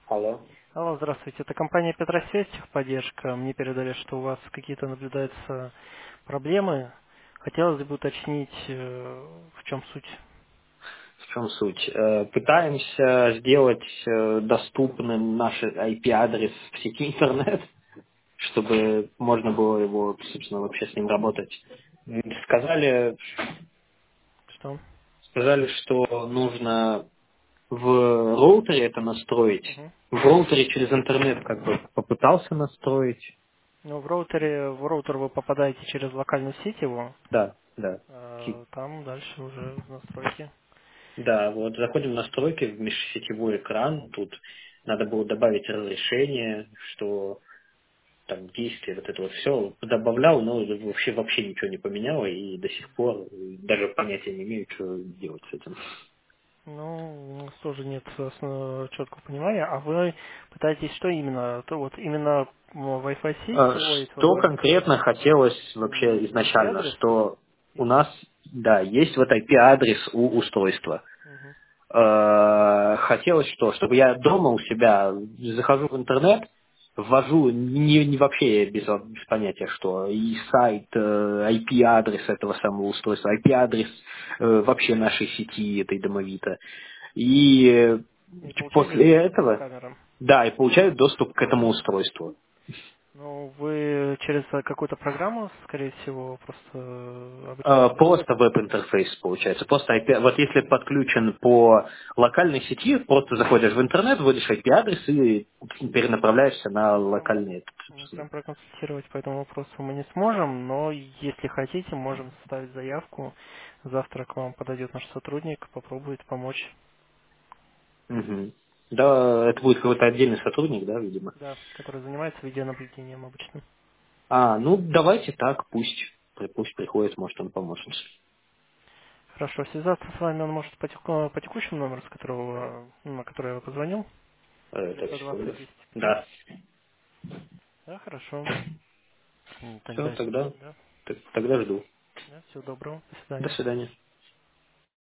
Алло. Алло, здравствуйте. Это компания Петросвязь, техподдержка. Мне передали, что у вас какие-то наблюдаются проблемы. Хотелось бы уточнить, в чем суть. В чем суть? Пытаемся сделать доступным наш IP-адрес в сети интернет, чтобы можно было его, собственно, вообще с ним работать. Сказали, Что? сказали, что нужно в роутере это настроить. Мгм. В роутере через интернет как бы попытался настроить. Ну, в роутер вы попадаете через локальную сеть его, Да, да. а там дальше уже настройки. Да, вот заходим в настройки в межсетевой экран. Тут надо было добавить разрешение, что там действие, вот это вот все добавлял, но вообще ничего не поменяло, и до сих пор даже понятия не имею, что делать с этим. Ну, у нас тоже нет четкого понимания. А вы пытаетесь что именно? То вот именно Wi-Fi сеть, ой, Что конкретно хотелось вообще изначально, IP-адрес? что у нас, да, есть вот IP-адрес у устройства. Хотелось что? Чтобы я дома у себя захожу в интернет, ввожу не вообще без понятия что, и сайт, IP-адрес этого самого устройства, IP-адрес вообще нашей сети, этой домовита. И И получали после доступ к этого, камерам. да, и получаю доступ к этому устройству. Ну, вы через какую-то программу, скорее всего, просто обычно Просто веб-интерфейс получается. Просто IP, вот если подключен по локальной сети, просто заходишь в интернет, вводишь IP-адрес и перенаправляешься на локальный этот, собственно. прям проконсультировать по этому вопросу мы не сможем, но если хотите, можем составить заявку. Завтра к вам подойдет наш сотрудник, попробует помочь. Мгм. Да, это будет какой-то отдельный сотрудник, да, видимо. Да, который занимается видеонаблюдением обычно. Ну давайте так, пусть приходит, может он поможет. Хорошо, связаться с вами он может по текущему номеру, с которого, на который я позвонил, Так, секунду. 920 205. Да. Да, хорошо. Все, Тогда, тогда, да, тогда жду. да, всего доброго, до До свидания. свидания.